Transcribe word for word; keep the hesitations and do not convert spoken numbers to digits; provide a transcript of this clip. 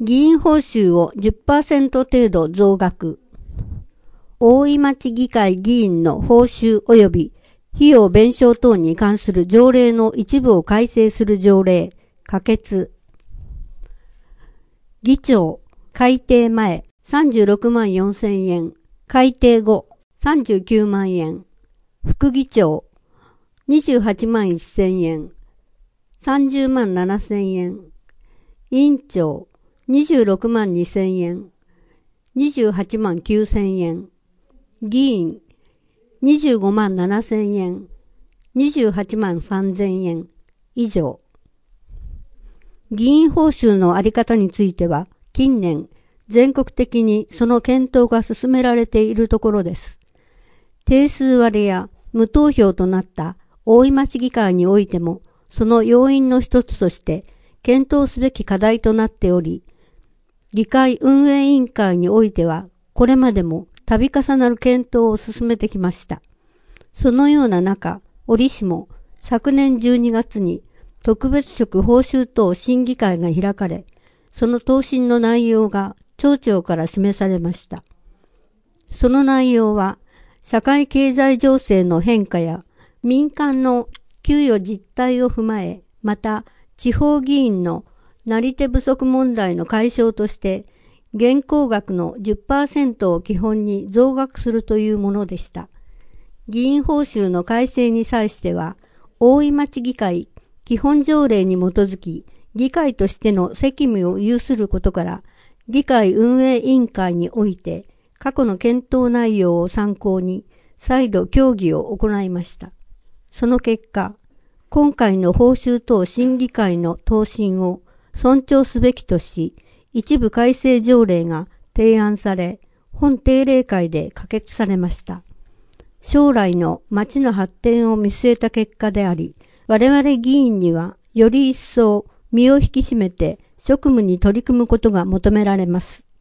議員報酬を じゅっパーセント 程度増額。大井町議会議員の報酬及び費用弁償等に関する条例の一部を改正する条例、可決。議長、改定前、さんじゅうろくまんよんせんえん。改定後、さんじゅうきゅうまんえん。副議長、にじゅうはちまんせんえん。さんじゅうまんななせんえん。委員長、にじゅうろくまんにせんえん。にじゅうはちまんきゅうせんえん。議員、にじゅうごまんななせんえん。にじゅうはちまんさんぜんえん。以上。議員報酬のあり方については、近年、全国的にその検討が進められているところです。定数割れや無投票となった大井町議会においても、その要因の一つとして検討すべき課題となっており、議会運営委員会においては、これまでも度重なる検討を進めてきました。そのような中、折しも昨年じゅうにがつに特別職報酬等審議会が開かれ、その答申の内容が町長から示されました。その内容は、社会経済情勢の変化や民間の給与実態を踏まえ、また地方議員のなり手不足問題の解消として、現行額の じゅっパーセント を基本に増額するというものでした。議員報酬の改正に際しては、大井町議会基本条例に基づき、議会としての責務を有することから、議会運営委員会において、過去の検討内容を参考に、再度協議を行いました。その結果、今回の報酬等審議会の答申を尊重すべきとし、一部改正条例が提案され、本定例会で可決されました。将来の町の発展を見据えた結果であり、我々議員にはより一層身を引き締めて職務に取り組むことが求められます。